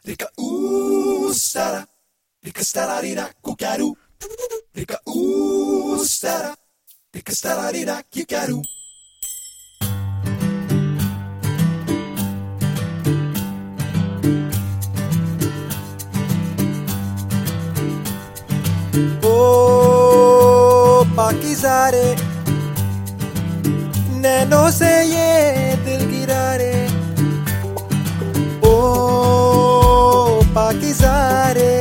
Rika stara, rika stara rira kukaru. Rika stara, rika stara rira kikaru. ओ पाकीज़ा रे, नैनों से ये दिल गिरा रे। ओ पाकीज़ा रे,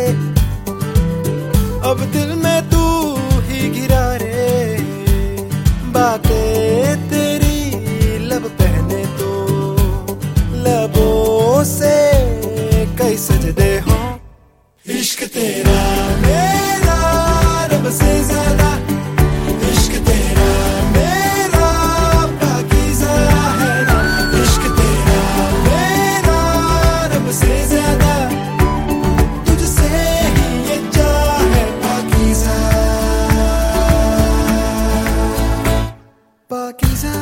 अब दिल में तू ही गिरा रे। बातें तेरी लब पहने तो लबों से कई सजदे हों। इश्क तेरा मेरा रब से ज्यादा, इश्क तेरा मेरा पाकीज़ा है ना। इश्क तेरा मेरा रब से ज्यादा, तुझसे ही ये चाहे पाकीज़ा। पाकीज़ा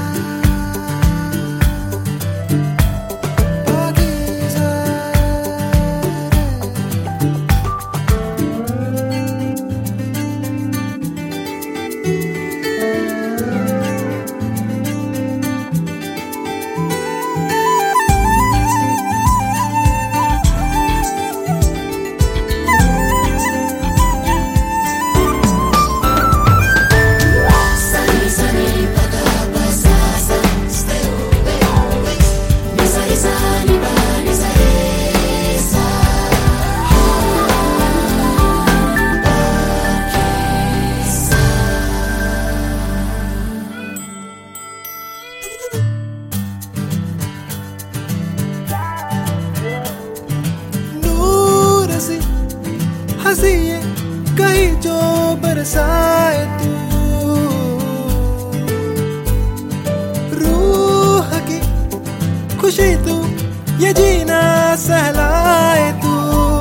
हंसी ये कहीं जो बरसाए तू, रूह की खुशी तू ये जीना सहलाए तू।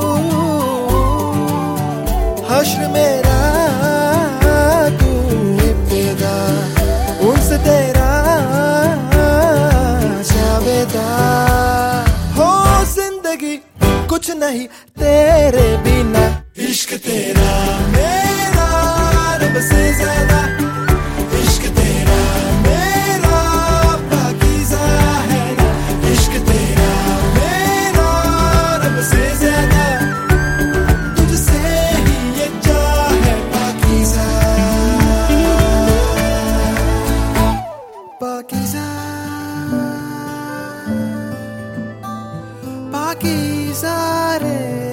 हश्र मेरा तू इब्तिदा, उनसे तेरा जावेदा हो। जिंदगी कुछ नहीं तेरे बिना। इश्क तेरा मेरा रब से ज्यादा, इश्क तेरा मेरा पाकीज़ा है ना। इश्क तेरा मेरा रब से ज्यादा, तुझसे ही ये चाहे पाकीज़ा। पाकीज़ा पाकीज़ा रे।